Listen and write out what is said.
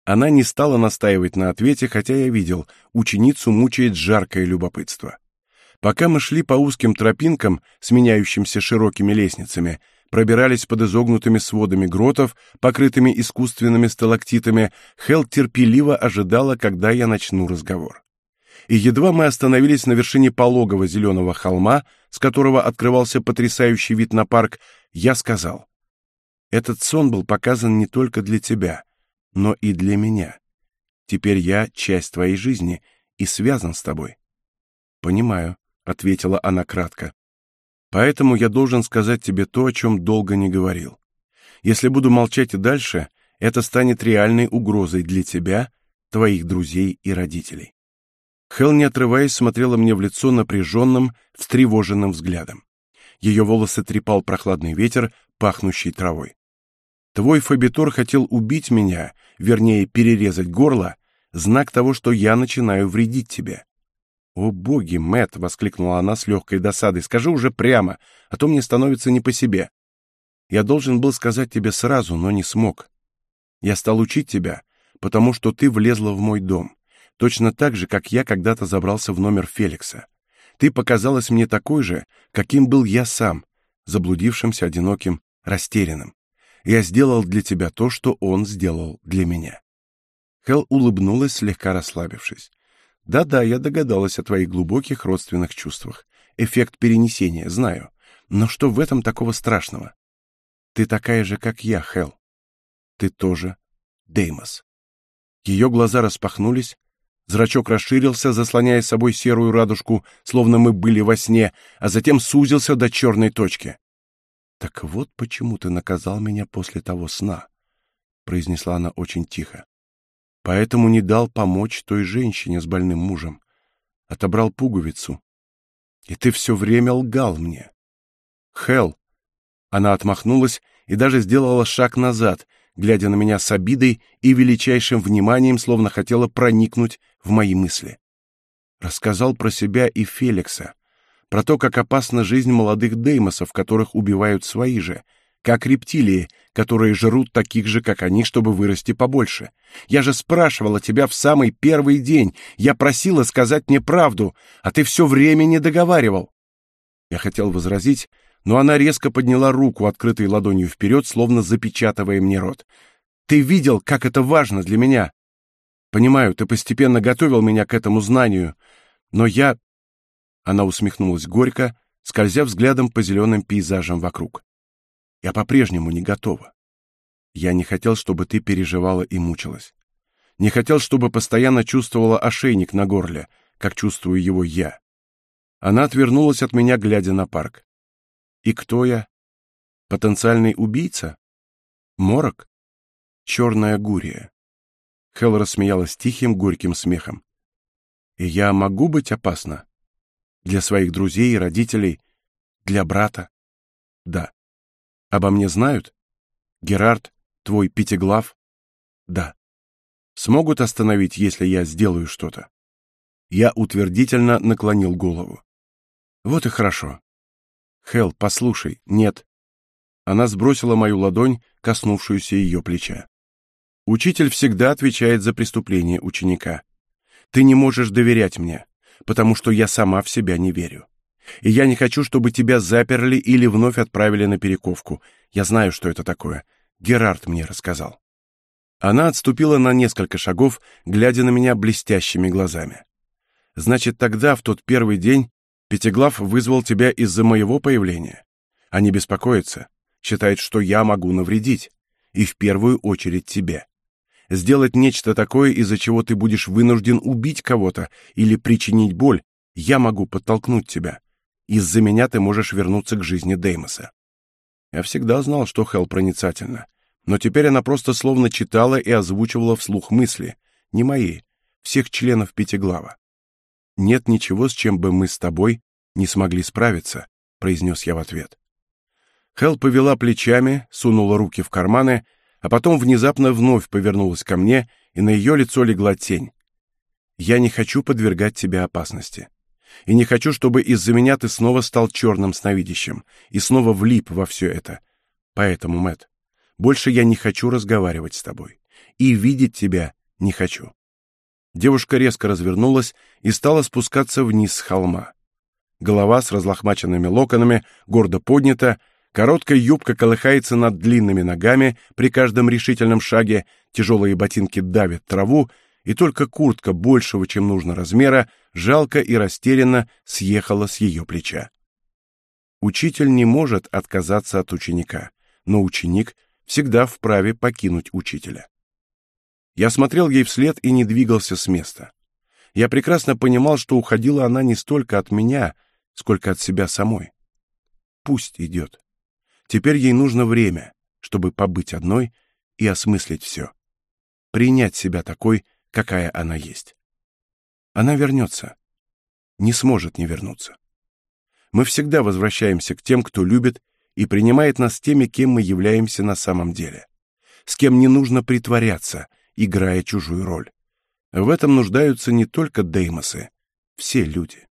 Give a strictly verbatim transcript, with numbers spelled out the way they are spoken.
Она не стала настаивать на ответе, хотя я видел, ученицу мучает жаркое любопытство. Пока мы шли по узким тропинкам, сменяющимся широкими лестницами, пробирались под изогнутыми сводами гротов, покрытыми искусственными сталактитами, Хелл терпеливо ожидала, когда я начну разговор. И едва мы остановились на вершине пологого зеленого холма, с которого открывался потрясающий вид на парк, я сказал: «Этот сон был показан не только для тебя, но и для меня. Теперь я часть твоей жизни и связан с тобой». «Понимаю», — ответила она кратко. «Поэтому я должен сказать тебе то, о чем долго не говорил. Если буду молчать и дальше, это станет реальной угрозой для тебя, твоих друзей и родителей». Хелл, не отрываясь, смотрела мне в лицо напряженным, встревоженным взглядом. Ее волосы трепал прохладный ветер, пахнущий травой. «Твой фабитор хотел убить меня, вернее, перерезать горло, знак того, что я начинаю вредить тебе». «О боги, Мэтт!» — воскликнула она с легкой досадой. «Скажи уже прямо, а то мне становится не по себе. Я должен был сказать тебе сразу, но не смог. Я стал учить тебя, потому что ты влезла в мой дом, точно так же, как я когда-то забрался в номер Феликса. Ты показалась мне такой же, каким был я сам, заблудившимся, одиноким, растерянным. Я сделал для тебя то, что он сделал для меня». Хелл улыбнулась, слегка расслабившись. «Да-да, я догадалась о твоих глубоких родственных чувствах. Эффект перенесения, знаю. Но что в этом такого страшного? Ты такая же, как я, Хелл. Ты тоже Деймос». Ее глаза распахнулись, зрачок расширился, заслоняя собой серую радужку, словно мы были во сне, а затем сузился до черной точки. «Так вот почему ты наказал меня после того сна», — произнесла она очень тихо. «Поэтому не дал помочь той женщине с больным мужем. Отобрал пуговицу. И ты все время лгал мне». «Хелл!» Она отмахнулась и даже сделала шаг назад, глядя на меня с обидой и величайшим вниманием, словно хотела проникнуть в мои мысли. Рассказал про себя и Феликса, про то, как опасна жизнь молодых деймосов, которых убивают свои же, как рептилии, которые жрут таких же, как они, чтобы вырасти побольше. Я же спрашивала тебя в самый первый день, я просила сказать мне правду, а ты все время не договаривал. Я хотел возразить, но она резко подняла руку, открытой ладонью вперед, словно запечатывая мне рот. «Ты видел, как это важно для меня? Понимаю, ты постепенно готовил меня к этому знанию, но я...» Она усмехнулась горько, скользя взглядом по зеленым пейзажам вокруг. «Я по-прежнему не готова. Я не хотел, чтобы ты переживала и мучилась. Не хотел, чтобы постоянно чувствовала ошейник на горле, как чувствую его я». Она отвернулась от меня, глядя на парк. «И кто я? Потенциальный убийца? Морок? Черная гурия?» Хелл рассмеялась тихим, горьким смехом. «И я могу быть опасна? Для своих друзей и родителей? Для брата? Да. Обо мне знают? Герард, твой пятиглав? Да. Смогут остановить, если я сделаю что-то?» Я утвердительно наклонил голову. «Вот и хорошо. Хелл, послушай, нет». Она сбросила мою ладонь, коснувшуюся ее плеча. «Учитель всегда отвечает за преступление ученика. Ты не можешь доверять мне, потому что я сама в себя не верю. И я не хочу, чтобы тебя заперли или вновь отправили на перековку. Я знаю, что это такое. Герард мне рассказал». Она отступила на несколько шагов, глядя на меня блестящими глазами. «Значит, тогда, в тот первый день, Пятиглав вызвал тебя из-за моего появления. Они беспокоятся, считают, что я могу навредить, и в первую очередь тебе. Сделать нечто такое, из-за чего ты будешь вынужден убить кого-то или причинить боль, я могу подтолкнуть тебя. Из-за меня ты можешь вернуться к жизни Деймоса». Я всегда знал, что Хелл проницательна, но теперь она просто словно читала и озвучивала вслух мысли, не мои, всех членов Пятиглава. «Нет ничего, с чем бы мы с тобой не смогли справиться», — произнес я в ответ. Хелл повела плечами, сунула руки в карманы, а потом внезапно вновь повернулась ко мне, и на ее лицо легла тень. «Я не хочу подвергать тебя опасности. И не хочу, чтобы из-за меня ты снова стал черным сновидящим и снова влип во все это. Поэтому, Мэтт, больше я не хочу разговаривать с тобой. И видеть тебя Не хочу. Девушка резко развернулась и стала спускаться вниз с холма. Голова с разлохмаченными локонами гордо поднята, короткая юбка колыхается над длинными ногами при каждом решительном шаге, тяжелые ботинки давят траву, и только куртка большего, чем нужно размера, жалко и растерянно съехала с ее плеча. Учитель не может отказаться от ученика, но ученик всегда вправе покинуть учителя. Я смотрел ей вслед и не двигался с места. Я прекрасно понимал, что уходила она не столько от меня, сколько от себя самой. Пусть идет. Теперь ей нужно время, чтобы побыть одной и осмыслить все. Принять себя такой, какая она есть. Она вернется. Не сможет не вернуться. Мы всегда возвращаемся к тем, кто любит и принимает нас теми, кем мы являемся на самом деле. С кем не нужно притворяться, играя чужую роль. В этом нуждаются не только деймосы, все люди.